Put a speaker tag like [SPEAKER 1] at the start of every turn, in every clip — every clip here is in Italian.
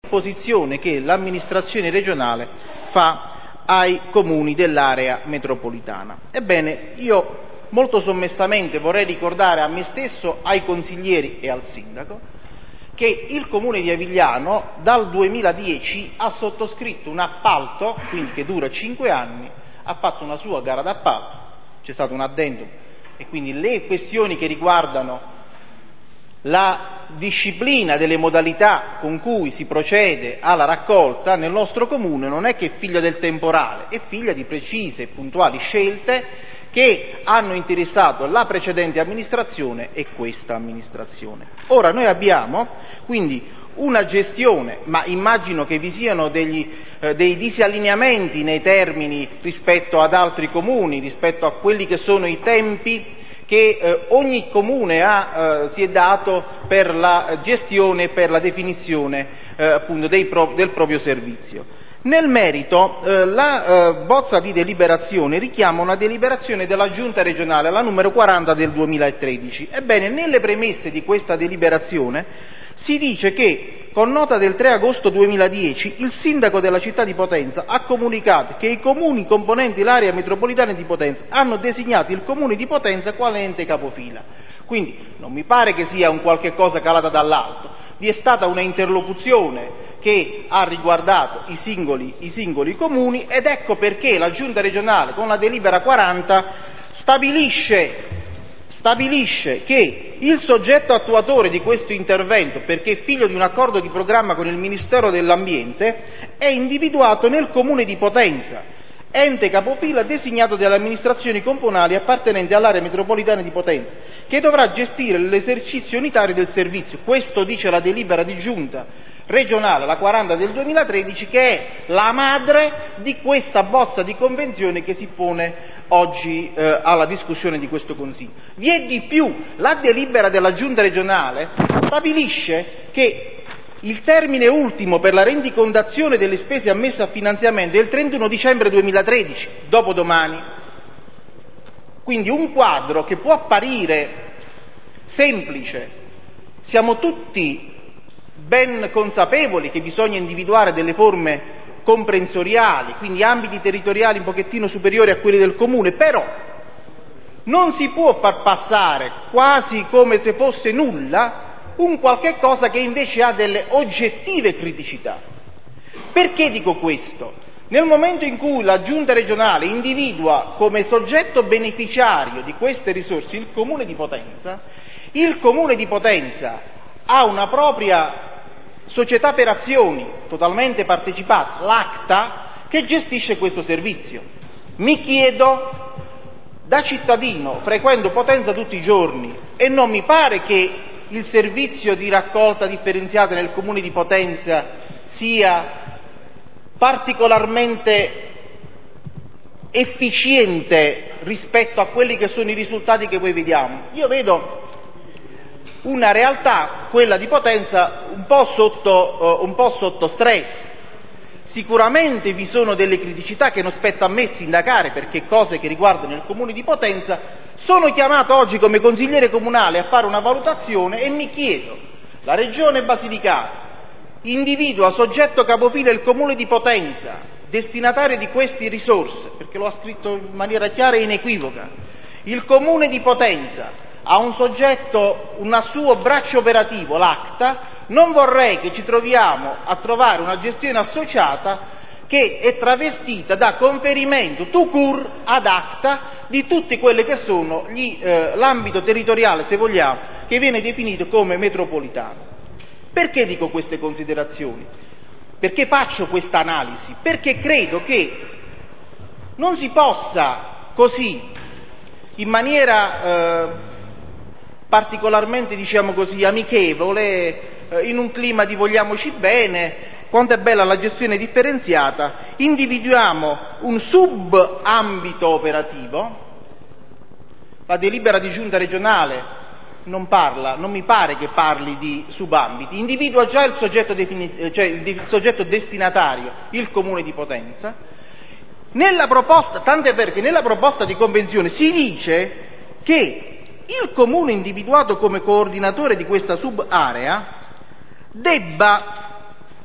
[SPEAKER 1] posizione che l'amministrazione regionale fa ai comuni dell'area metropolitana. Ebbene, io molto sommessamente vorrei ricordare a me stesso, ai consiglieri e al sindaco che il comune di Avigliano dal 2010 ha sottoscritto un appalto, quindi che dura 5 anni, ha fatto una sua gara d'appalto, c'è stato un addendum e quindi le questioni che riguardano la disciplina delle modalità con cui si procede alla raccolta nel nostro comune non è che figlia del temporale, è figlia di precise e puntuali scelte che hanno interessato la precedente amministrazione e questa amministrazione. Ora noi abbiamo quindi una gestione, ma immagino che vi siano dei disallineamenti nei termini rispetto ad altri comuni, rispetto a quelli che sono i tempi che ogni comune si è dato per la gestione e per la definizione appunto del proprio servizio. Nel merito, la bozza di deliberazione richiama una deliberazione della Giunta regionale, la numero 40 del 2013. Ebbene, nelle premesse di questa deliberazione si dice che con nota del 3 agosto 2010 il sindaco della città di Potenza ha comunicato che i comuni componenti l'area metropolitana di Potenza hanno designato il comune di Potenza quale ente capofila. Quindi non mi pare che sia un qualche cosa calata dall'alto, vi è stata una interlocuzione che ha riguardato i singoli comuni ed ecco perché la Giunta regionale con la delibera 40 stabilisce che il soggetto attuatore di questo intervento, perché figlio di un accordo di programma con il Ministero dell'Ambiente, è individuato nel comune di Potenza, ente capofila designato dalle amministrazioni comunali appartenenti all'area metropolitana di Potenza, che dovrà gestire l'esercizio unitario del servizio. Questo dice la delibera di giunta regionale, la 40 del 2013, che è la madre di questa bozza di convenzione che si pone oggi alla discussione di questo Consiglio. Vi è di più, la delibera della Giunta regionale stabilisce che il termine ultimo per la rendicontazione delle spese ammesse a finanziamento è il 31 dicembre 2013, dopodomani. Quindi un quadro che può apparire semplice, siamo tutti ben consapevoli che bisogna individuare delle forme comprensoriali, quindi ambiti territoriali un pochettino superiori a quelli del comune, però non si può far passare quasi come se fosse nulla un qualche cosa che invece ha delle oggettive criticità. Perché dico questo? Nel momento in cui la Giunta regionale individua come soggetto beneficiario di queste risorse il Comune di Potenza, il Comune di Potenza ha una propria società per azioni totalmente partecipata, l'ACTA, che gestisce questo servizio. Mi chiedo, da cittadino, frequento Potenza tutti i giorni e non mi pare che il servizio di raccolta differenziata nel Comune di Potenza sia particolarmente efficiente rispetto a quelli che sono i risultati che poi vediamo. Io vedo una realtà, quella di Potenza, un po' sotto stress. Sicuramente vi sono delle criticità che non spetta a me sindacare, perché cose che riguardano il Comune di Potenza. Sono chiamato oggi come consigliere comunale a fare una valutazione e mi chiedo, la Regione Basilicata individua soggetto capofila il Comune di Potenza, destinatario di queste risorse, perché lo ha scritto in maniera chiara e inequivoca, il Comune di Potenza ha un soggetto, un suo braccio operativo, l'ACTA, non vorrei che ci troviamo a trovare una gestione associata che è travestita da conferimento tout court ad ACTA di tutti quelli che sono l'ambito territoriale, se vogliamo, che viene definito come metropolitano. Perché dico queste considerazioni? Perché faccio questa analisi? Perché credo che non si possa così, in maniera particolarmente, diciamo così, amichevole, in un clima di vogliamoci bene, quanto è bella la gestione differenziata, individuiamo un subambito operativo. La delibera di giunta regionale non mi pare che parli di subambiti, individua già il soggetto destinatario, il Comune di Potenza. Tant'è vero che nella proposta di convenzione si dice che il comune individuato come coordinatore di questa subarea debba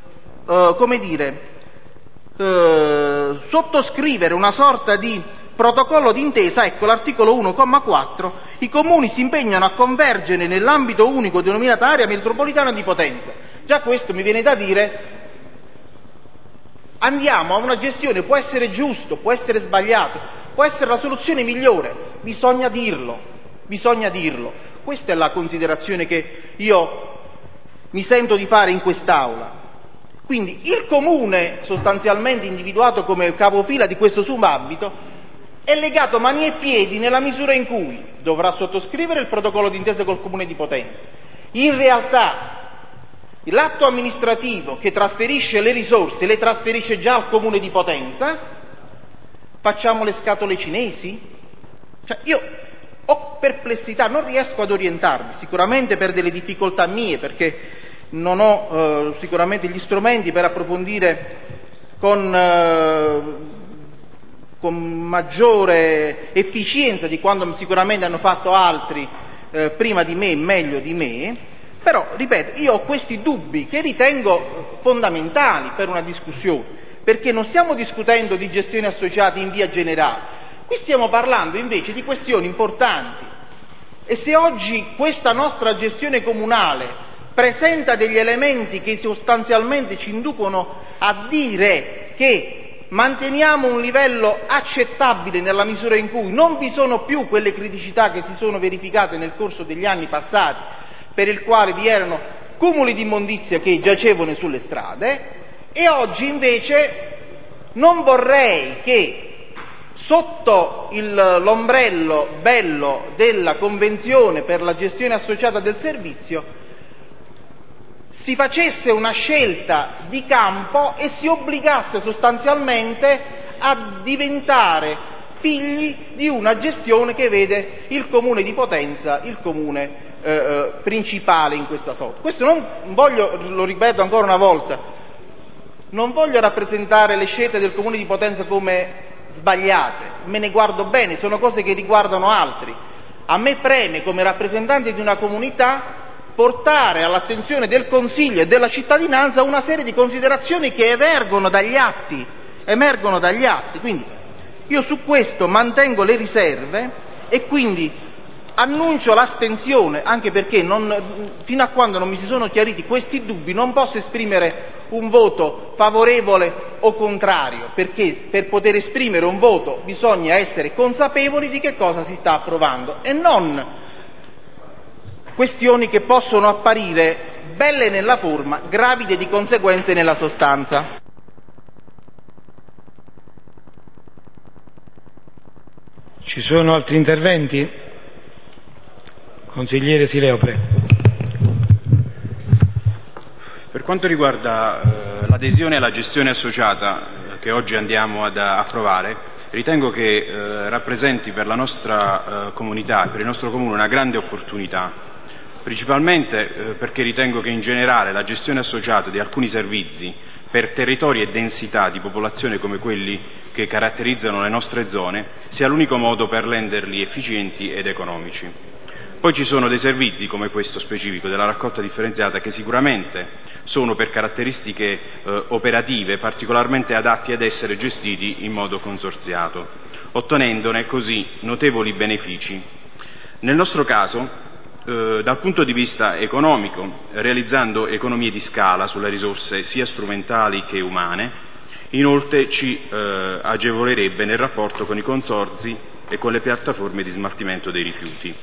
[SPEAKER 1] sottoscrivere una sorta di protocollo d'intesa, ecco l'articolo 1,4, i comuni si impegnano a convergere nell'ambito unico denominato area metropolitana di Potenza. Già questo mi viene da dire, andiamo a una gestione, può essere giusto, può essere sbagliato, può essere la soluzione migliore, bisogna dirlo. Questa è la considerazione che io mi sento di fare in quest'Aula. Quindi il comune sostanzialmente individuato come capofila di questo subambito è legato mani e piedi nella misura in cui dovrà sottoscrivere il protocollo d'intesa col comune di Potenza. In realtà l'atto amministrativo che trasferisce le risorse le trasferisce già al comune di Potenza. Facciamo le scatole cinesi? Io ho perplessità, non riesco ad orientarmi, sicuramente per delle difficoltà mie, perché non ho sicuramente gli strumenti per approfondire con maggiore efficienza di quanto sicuramente hanno fatto altri prima di me e meglio di me, però, ripeto, io ho questi dubbi che ritengo fondamentali per una discussione, perché non stiamo discutendo di gestioni associate in via generale, qui stiamo parlando invece di questioni importanti, e se oggi questa nostra gestione comunale presenta degli elementi che sostanzialmente ci inducono a dire che manteniamo un livello accettabile nella misura in cui non vi sono più quelle criticità che si sono verificate nel corso degli anni passati, per il quale vi erano cumuli di immondizia che giacevano sulle strade, e oggi invece non vorrei che sotto l'ombrello bello della Convenzione per la gestione associata del servizio si facesse una scelta di campo e si obbligasse sostanzialmente a diventare figli di una gestione che vede il comune di Potenza il comune principale in questa sorta. Questo non voglio, lo ripeto ancora una volta, non voglio rappresentare le scelte del comune di Potenza come sbagliate, me ne guardo bene, sono cose che riguardano altri. A me preme, come rappresentante di una comunità, portare all'attenzione del Consiglio e della cittadinanza una serie di considerazioni che emergono dagli atti. Quindi io su questo mantengo le riserve e quindi annuncio l'astensione, anche perché fino a quando non mi si sono chiariti questi dubbi non posso esprimere un voto favorevole o contrario, perché per poter esprimere un voto bisogna essere consapevoli di che cosa si sta approvando e non questioni che possono apparire belle nella forma, gravide di conseguenze nella sostanza.
[SPEAKER 2] Ci sono altri interventi? Consigliere Sileo, prego.
[SPEAKER 3] Per quanto riguarda l'adesione alla gestione associata che oggi andiamo ad approvare, ritengo che rappresenti per la nostra comunità e per il nostro comune una grande opportunità, principalmente perché ritengo che in generale la gestione associata di alcuni servizi per territori e densità di popolazione come quelli che caratterizzano le nostre zone sia l'unico modo per renderli efficienti ed economici. Poi ci sono dei servizi come questo specifico della raccolta differenziata che sicuramente sono per caratteristiche operative particolarmente adatti ad essere gestiti in modo consorziato, ottenendone così notevoli benefici. Nel nostro caso, dal punto di vista economico, realizzando economie di scala sulle risorse sia strumentali che umane, inoltre ci agevolerebbe nel rapporto con i consorzi e con le piattaforme di smaltimento dei rifiuti.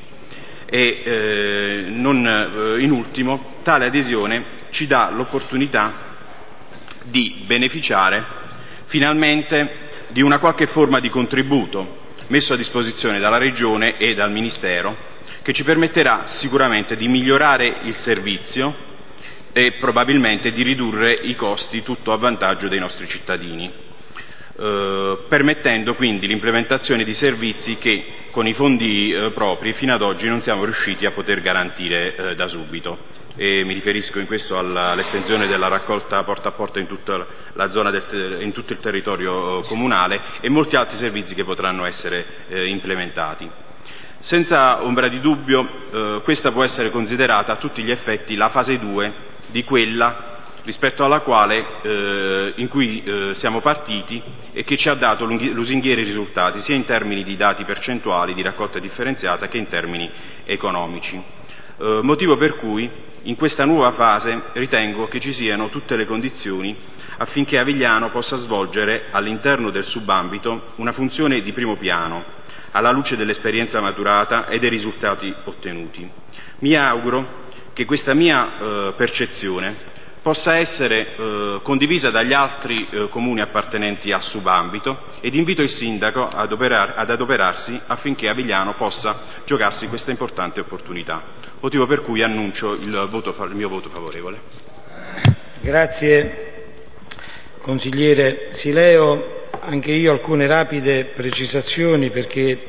[SPEAKER 3] E in ultimo, tale adesione ci dà l'opportunità di beneficiare finalmente di una qualche forma di contributo messo a disposizione dalla Regione e dal Ministero, che ci permetterà sicuramente di migliorare il servizio e probabilmente di ridurre i costi, tutto a vantaggio dei nostri cittadini, permettendo quindi l'implementazione di servizi che con i fondi propri fino ad oggi non siamo riusciti a poter garantire da subito. E mi riferisco in questo all'estensione della raccolta porta a porta in tutta la zona in tutto il territorio comunale e molti altri servizi che potranno essere implementati. Senza ombra di dubbio questa può essere considerata a tutti gli effetti la fase 2 di quella rispetto alla quale in cui siamo partiti e che ci ha dato lusinghieri risultati sia in termini di dati percentuali di raccolta differenziata che in termini economici. Motivo per cui in questa nuova fase ritengo che ci siano tutte le condizioni affinché Avigliano possa svolgere all'interno del subambito una funzione di primo piano, alla luce dell'esperienza maturata e dei risultati ottenuti. Mi auguro che questa mia percezione possa essere condivisa dagli altri comuni appartenenti al subambito ed invito il Sindaco ad adoperarsi affinché Avigliano possa giocarsi questa importante opportunità, motivo per cui annuncio il mio voto favorevole.
[SPEAKER 2] Grazie consigliere Sileo. Anche io alcune rapide precisazioni, perché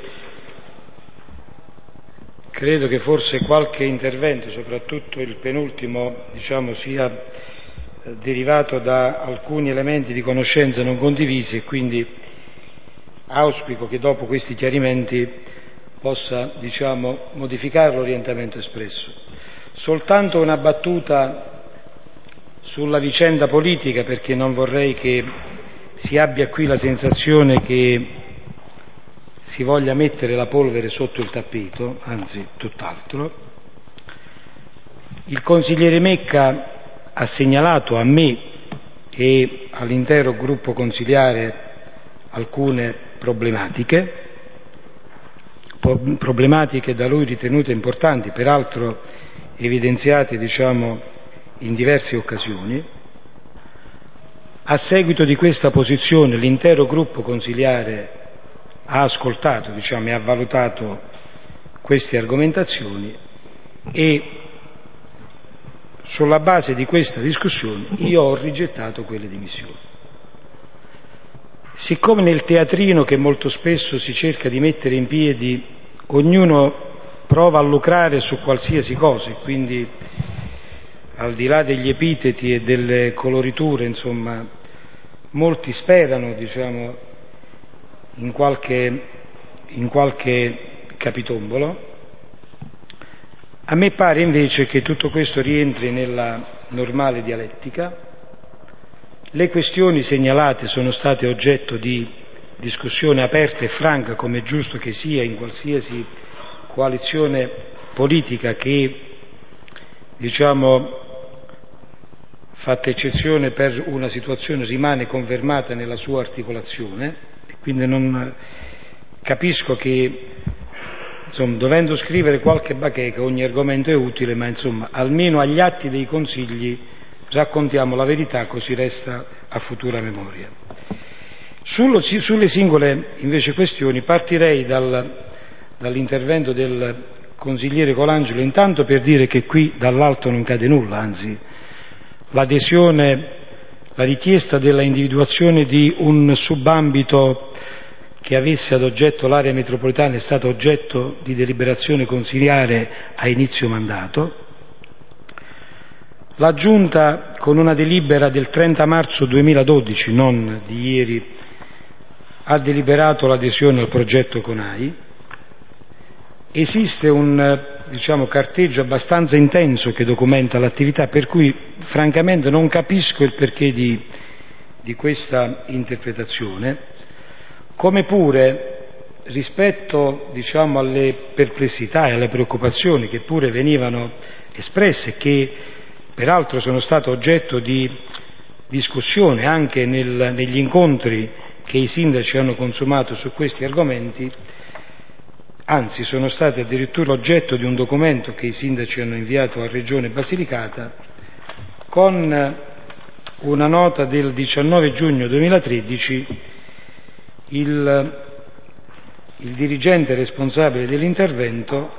[SPEAKER 2] credo che forse qualche intervento, soprattutto il penultimo, sia derivato da alcuni elementi di conoscenza non condivisi, e quindi auspico che dopo questi chiarimenti possa modificare l'orientamento espresso. Soltanto una battuta sulla vicenda politica, perché non vorrei che si abbia qui la sensazione che si voglia mettere la polvere sotto il tappeto, anzi tutt'altro. Il consigliere Mecca ha segnalato a me e all'intero gruppo consiliare alcune problematiche da lui ritenute importanti, peraltro evidenziate in diverse occasioni. A seguito di questa posizione l'intero gruppo consiliare ha ascoltato e ha valutato queste argomentazioni, e sulla base di questa discussione io ho rigettato quelle dimissioni. Siccome nel teatrino che molto spesso si cerca di mettere in piedi ognuno prova a lucrare su qualsiasi cosa, e quindi al di là degli epiteti e delle coloriture, molti sperano in qualche capitombolo, a me pare invece che tutto questo rientri nella normale dialettica. Le questioni segnalate sono state oggetto di discussione aperta e franca, come è giusto che sia in qualsiasi coalizione politica che, fatta eccezione per una situazione, rimane confermata nella sua articolazione. E quindi non capisco che, dovendo scrivere qualche bacheca, ogni argomento è utile, ma almeno agli atti dei consigli raccontiamo la verità, così resta a futura memoria. Sulle singole invece questioni partirei dall'intervento del consigliere Colangelo, intanto per dire che qui dall'alto non cade nulla, anzi la richiesta della individuazione di un subambito che avesse ad oggetto l'area metropolitana è stata oggetto di deliberazione consiliare a inizio mandato. La Giunta, con una delibera del 30 marzo 2012, non di ieri, ha deliberato l'adesione al progetto CONAI. Esiste un carteggio abbastanza intenso che documenta l'attività, per cui francamente non capisco il perché di questa interpretazione, come pure rispetto alle perplessità e alle preoccupazioni che pure venivano espresse, che peraltro sono state oggetto di discussione anche negli incontri che i sindaci hanno consumato su questi argomenti. Anzi, sono stati addirittura oggetto di un documento che i sindaci hanno inviato a Regione Basilicata, con una nota del 19 giugno 2013 il dirigente responsabile dell'intervento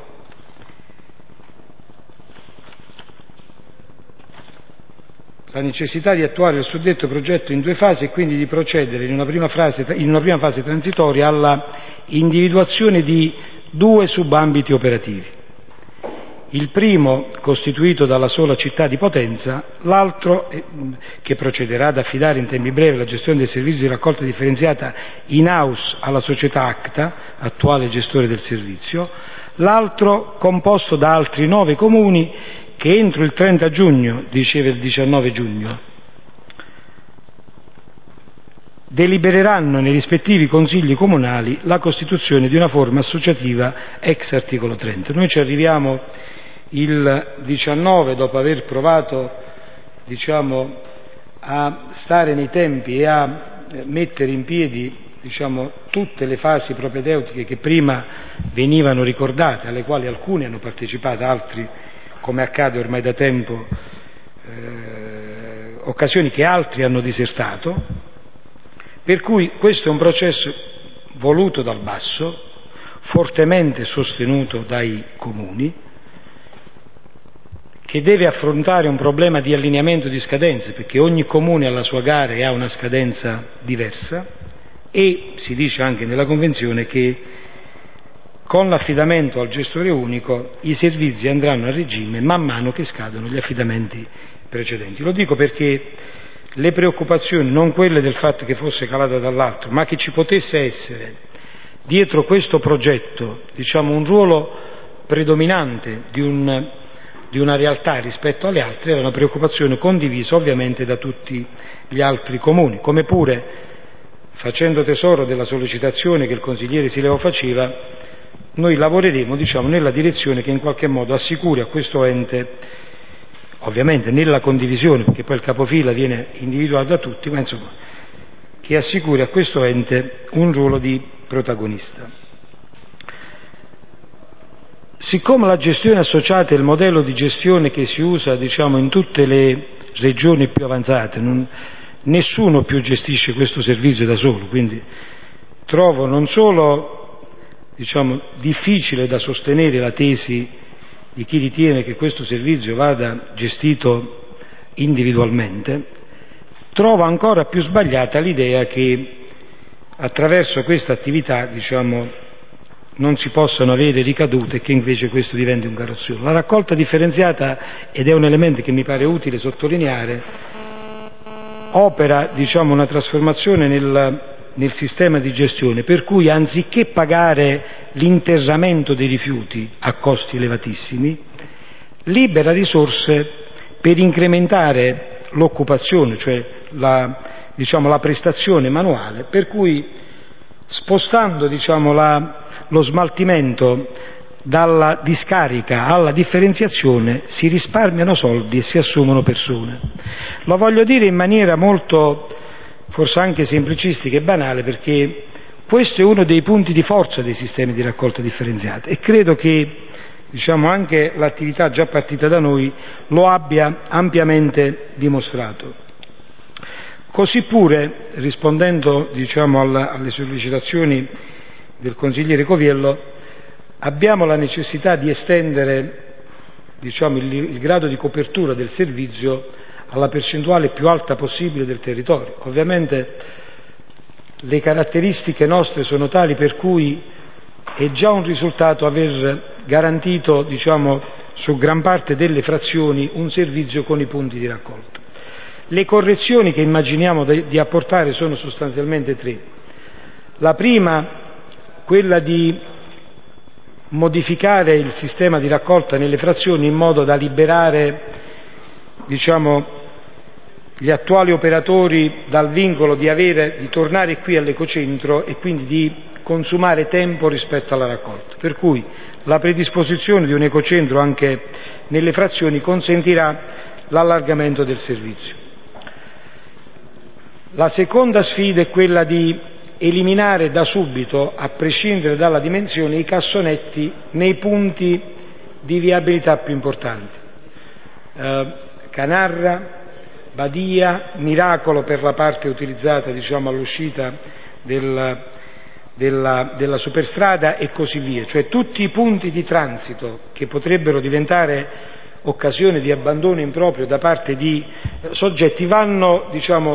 [SPEAKER 2] la necessità di attuare il suddetto progetto in 2 fasi e quindi di procedere in una prima fase transitoria alla individuazione di 2 subambiti operativi. Il primo costituito dalla sola città di Potenza, l'altro che procederà ad affidare in tempi brevi la gestione del servizio di raccolta differenziata in house alla società Acta, attuale gestore del servizio, l'altro composto da altri 9 comuni che entro il 30 giugno, diceva il 19 giugno, delibereranno nei rispettivi consigli comunali la costituzione di una forma associativa ex articolo 30. Noi ci arriviamo il 19 dopo aver provato a stare nei tempi e a mettere in piedi tutte le fasi propedeutiche che prima venivano ricordate, alle quali alcuni hanno partecipato, altri, come accade ormai da tempo, occasioni che altri hanno disertato, per cui questo è un processo voluto dal basso, fortemente sostenuto dai comuni, che deve affrontare un problema di allineamento di scadenze, perché ogni comune ha la sua gara e ha una scadenza diversa, e si dice anche nella Convenzione che con l'affidamento al gestore unico i servizi andranno a regime man mano che scadono gli affidamenti precedenti. Lo dico perché le preoccupazioni, non quelle del fatto che fosse calata dall'alto, ma che ci potesse essere dietro questo progetto un ruolo predominante di una realtà rispetto alle altre, era una preoccupazione condivisa ovviamente da tutti gli altri comuni, come pure, facendo tesoro della sollecitazione che il consigliere Sileo faceva, noi lavoreremo nella direzione che in qualche modo assicuri a questo ente, ovviamente nella condivisione, perché poi il capofila viene individuato da tutti, ma che assicuri a questo ente un ruolo di protagonista. Siccome la gestione associata è il modello di gestione che si usa in tutte le regioni più avanzate, nessuno più gestisce questo servizio da solo, quindi trovo non solo difficile da sostenere la tesi di chi ritiene che questo servizio vada gestito individualmente, trovo ancora più sbagliata l'idea che attraverso questa attività non si possano avere ricadute e che invece questo diventi un carrozzone. La raccolta differenziata, ed è un elemento che mi pare utile sottolineare, opera una trasformazione nel sistema di gestione, per cui anziché pagare l'interramento dei rifiuti a costi elevatissimi, libera risorse per incrementare l'occupazione, cioè la prestazione manuale, per cui spostando lo smaltimento dalla discarica alla differenziazione si risparmiano soldi e si assumono persone. Lo voglio dire in maniera molto, forse anche semplicistica e banale, perché questo è uno dei punti di forza dei sistemi di raccolta differenziata e credo che anche l'attività già partita da noi lo abbia ampiamente dimostrato. Così pure, rispondendo alle sollecitazioni del consigliere Coviello, abbiamo la necessità di estendere il grado di copertura del servizio alla percentuale più alta possibile del territorio. Ovviamente le caratteristiche nostre sono tali per cui è già un risultato aver garantito su gran parte delle frazioni un servizio con i punti di raccolta. Le correzioni che immaginiamo di apportare sono sostanzialmente tre. La prima, quella di modificare il sistema di raccolta nelle frazioni in modo da liberare gli attuali operatori dal vincolo di tornare qui all'ecocentro e quindi di consumare tempo rispetto alla raccolta, per cui la predisposizione di un ecocentro anche nelle frazioni consentirà l'allargamento del servizio. La seconda sfida è quella di eliminare da subito, a prescindere dalla dimensione, i cassonetti nei punti di viabilità più importanti. Canarra, Badia, Miracolo per la parte utilizzata all'uscita della superstrada e così via, cioè tutti i punti di transito che potrebbero diventare occasione di abbandono improprio da parte di soggetti vanno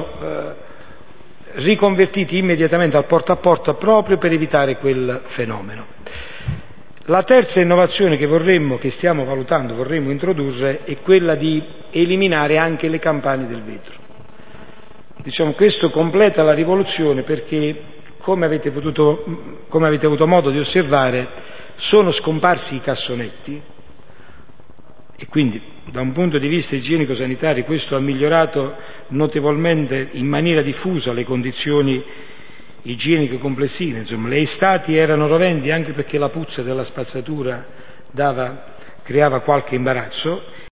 [SPEAKER 2] riconvertiti immediatamente al porta a porta proprio per evitare quel fenomeno. La terza innovazione che stiamo valutando, vorremmo introdurre, è quella di eliminare anche le campane del vetro. Questo completa la rivoluzione perché, come avete avuto modo di osservare, sono scomparsi i cassonetti e quindi da un punto di vista igienico-sanitario questo ha migliorato notevolmente in maniera diffusa le condizioni igieniche complessive. Insomma, le estati erano roventi anche perché la puzza della spazzatura creava qualche imbarazzo,